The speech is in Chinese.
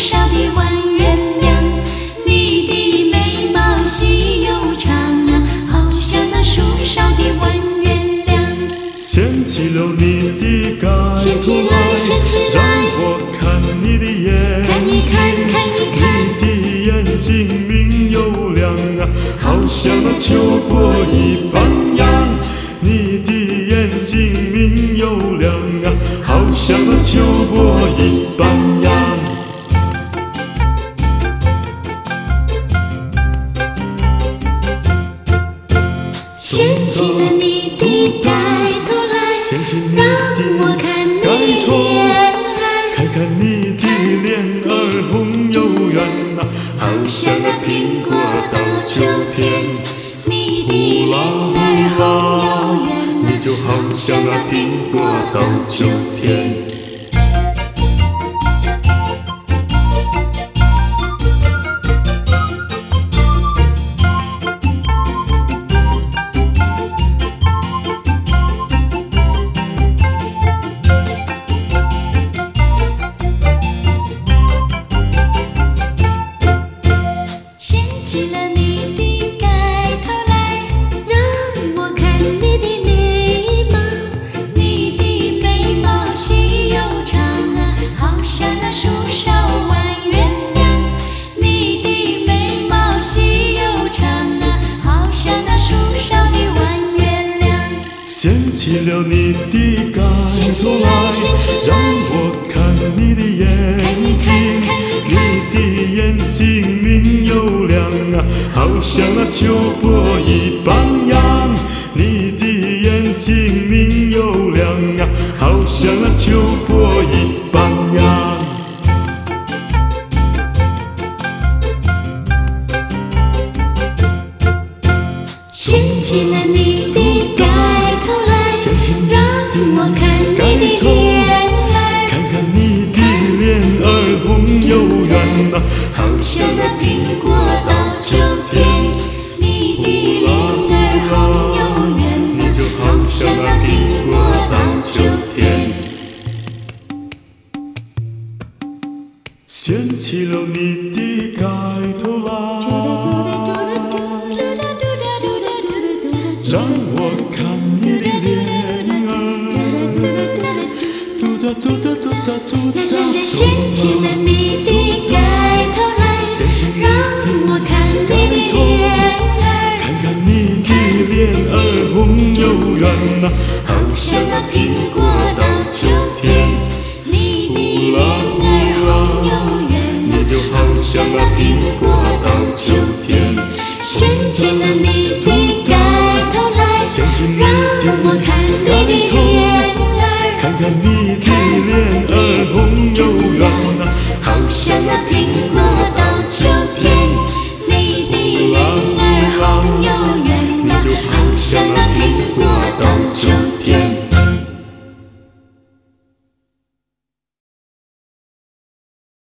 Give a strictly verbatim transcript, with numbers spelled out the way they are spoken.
梢的弯月亮，你的眉毛细又长啊，好像那树梢的弯月亮。 掀起了你的盖头掀起来，掀起让来， 我看你的眼睛， 看一看，看一看， 你的眼睛明又亮啊，好像那秋波一般样。你的眼睛明又亮啊，好像那秋波一般样。 掀起了你的盖头来， 掀起你让的我看你盖的头， 脸儿， 看看你的脸儿红又圆啊，好像那苹果到秋天。 你的脸儿红又圆啊， 你就好像那苹果到秋天。 掀起了你的盖头来，让我看你的眉毛，你的眉毛细又长啊，好像那树梢弯月亮。你的眉毛细又长啊，好像那树梢的弯月亮。 掀起了你的盖掀起头来，掀起让来， 我看你的眼看一看， 睛， 看一看， 你的眼睛明又亮啊，好像那秋波一般样。你的眼睛明又亮啊，好像那秋波一般样。 掀起了你的盖头来， 掀起你让的我看你盖的头， 脸儿， 看看你的脸儿红又圆啊，好像那苹果到秋天。 你的脸儿红又圆啊， 你就好像那苹果到秋天。掀起了你的盖头来，让我看你的脸儿，嘟哒嘟哒嘟哒嘟哒嘟。 掀起了你的盖头来，让我看你的脸儿， 看看你的脸儿红又圆啊，好像那苹果到秋天。 你的脸儿红又圆啊， 你就好像那苹果到秋天。 掀起了你